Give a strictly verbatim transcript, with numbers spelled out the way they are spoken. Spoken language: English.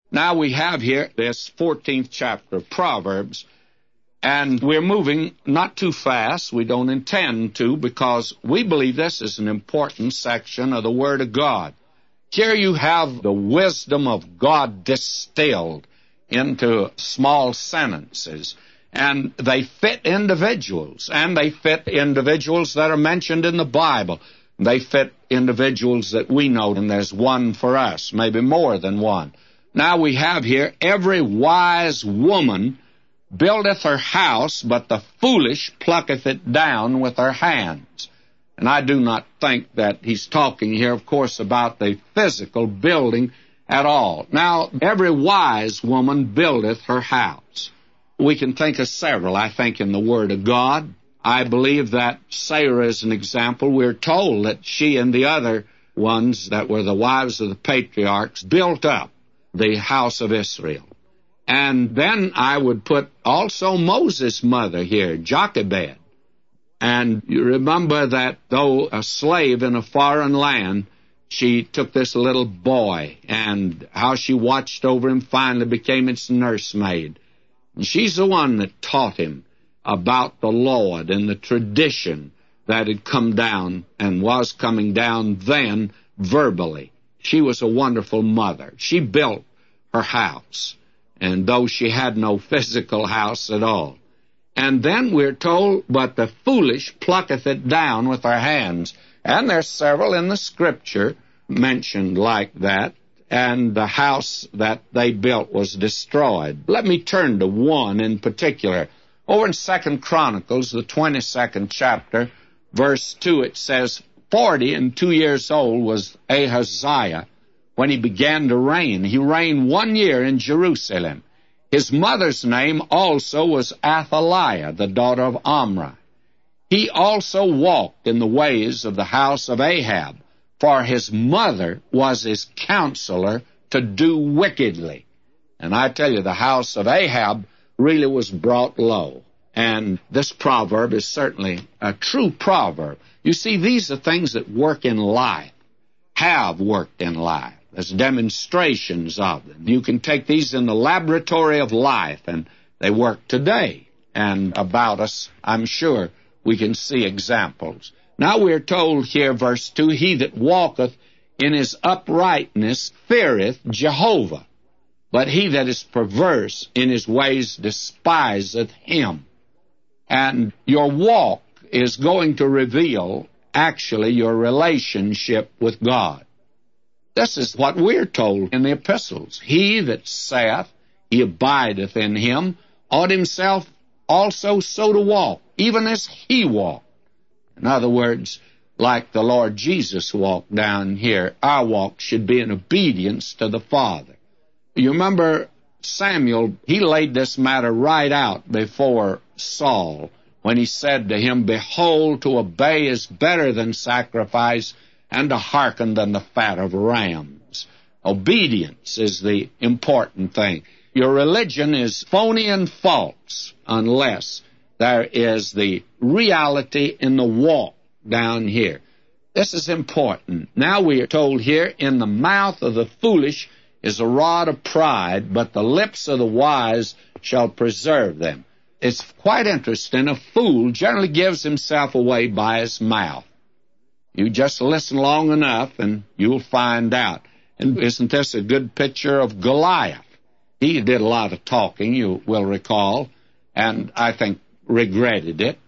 Now we have here this fourteenth chapter of Proverbs, and we're moving not too fast. We don't intend to, because we believe this is an important section of the Word of God. Here you have the wisdom of God distilled into small sentences, and they fit individuals, and they fit individuals that are mentioned in the Bible. They fit individuals that we know, and there's one for us, maybe more than one. Now we have here, every wise woman buildeth her house, but the foolish plucketh it down with her hands. And I do not think that he's talking here, of course, about the physical building at all. Now, every wise woman buildeth her house. We can think of several, I think, in the Word of God. I believe that Sarah is an example. We're told that she and the other ones that were the wives of the patriarchs built up the house of Israel. And then I would put also Moses' mother here, Jochebed. And you remember that though a slave in a foreign land, she took this little boy, and how she watched over him, finally became its nursemaid. And she's the one that taught him about the Lord and the tradition that had come down and was coming down then verbally. She was a wonderful mother. She built her house, and though she had no physical house at all. And then we're told, but the foolish plucketh it down with her hands. And there's several in the Scripture mentioned like that, and the house that they built was destroyed. Let me turn to one in particular. Over in Second Chronicles, the twenty-second chapter, verse two, it says, Forty and two years old was Ahaziah when he began to reign. He reigned one year in Jerusalem. His mother's name also was Athaliah, the daughter of Omri. He also walked in the ways of the house of Ahab, for his mother was his counselor to do wickedly. And I tell you, the house of Ahab really was brought low. And this proverb is certainly a true proverb. You see, these are things that work in life, have worked in life. There's demonstrations of them. You can take these in the laboratory of life, and they work today. And about us, I'm sure, we can see examples. Now we're told here, verse two, He that walketh in his uprightness feareth Jehovah, but he that is perverse in his ways despiseth him. And your walk is going to reveal, actually, your relationship with God. This is what we're told in the epistles. He that saith he abideth in him ought himself also so to walk, even as he walked. In other words, like the Lord Jesus walked down here, our walk should be in obedience to the Father. You remember Samuel, he laid this matter right out before Saul when he said to him, Behold, to obey is better than sacrifice, and to hearken than the fat of rams. Obedience is the important thing. Your religion is phony and false unless there is the reality in the walk down here. This is important. Now we are told here, in the mouth of the foolish is a rod of pride, but the lips of the wise shall preserve them. It's quite interesting. A fool generally gives himself away by his mouth. You just listen long enough and you'll find out. And isn't this a good picture of Goliath? He did a lot of talking, you will recall, and I think regretted it.